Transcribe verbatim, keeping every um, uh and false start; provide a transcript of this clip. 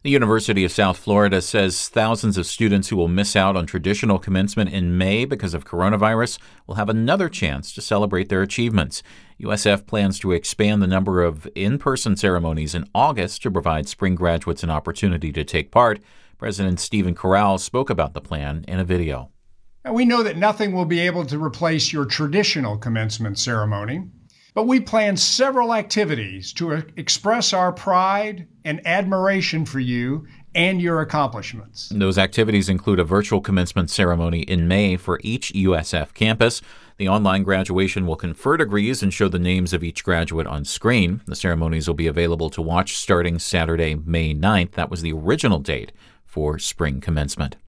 The University of South Florida says thousands of students who will miss out on traditional commencement in May because of coronavirus will have another chance to celebrate their achievements. U S F plans to expand the number of in-person ceremonies in August to provide spring graduates an opportunity to take part. President Stephen Corral spoke about the plan in a video. And we know that nothing will be able to replace your traditional commencement ceremony, but we plan several activities to express our pride and admiration for you and your accomplishments. Those activities include a virtual commencement ceremony in May for each U S F campus. The online graduation will confer degrees and show the names of each graduate on screen. The ceremonies will be available to watch starting Saturday, May ninth. That was the original date for spring commencement.